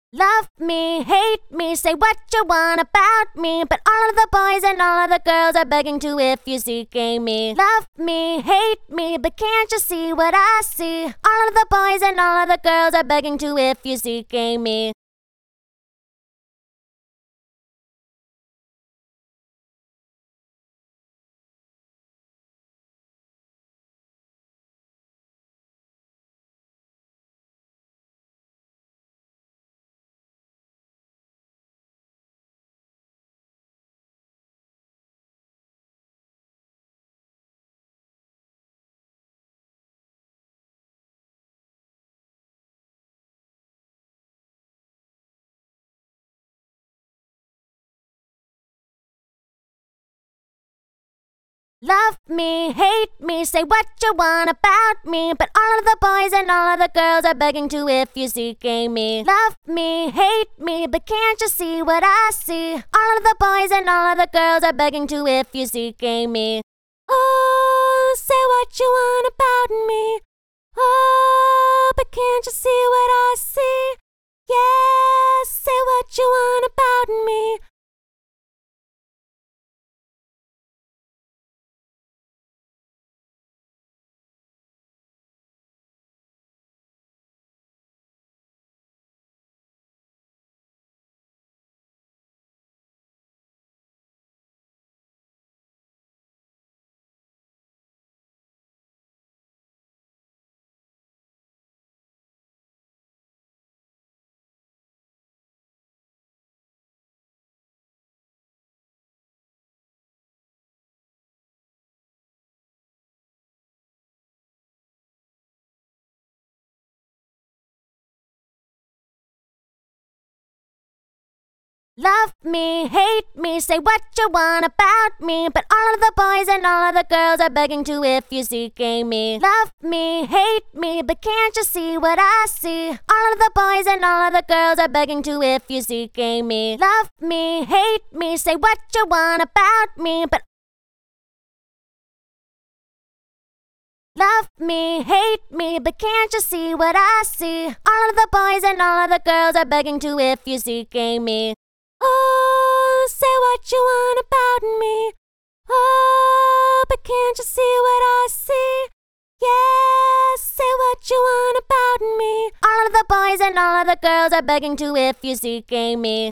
Love me, hate me, say what you want about me, but all of the boys and all of the girls are begging to if you're seeking me. Love me, hate me, but can't you see what I see? All of the boys and all of the girls are begging to if you're seeking me. Love me, hate me, say what you want about me, but all of the boys and all of the girls are begging to if you're seeking me. Love me, hate me, but can't you see what I see? All of the boys and all of the girls are begging to if you're seeking me. Oh, say what you want about me. Oh, but can't you see what I see? Yes, say what you want about me. Love me, hate me, say what you want about me, but all of the boys and all of the girls are begging to if you're seeking me. Love me, hate me, but can't you see what I see? All of the boys and all of the girls are begging to if you're seeking me. Love me, hate me, say what you want about me, but love me, hate me, but can't you see what I see? All of the boys and all of the girls are begging to if you're seeking me. Oh, say what you want about me. Oh, but can't you see what I see? Yes, say what you want about me. All of the boys and all of the girls are begging to if you're seeking me.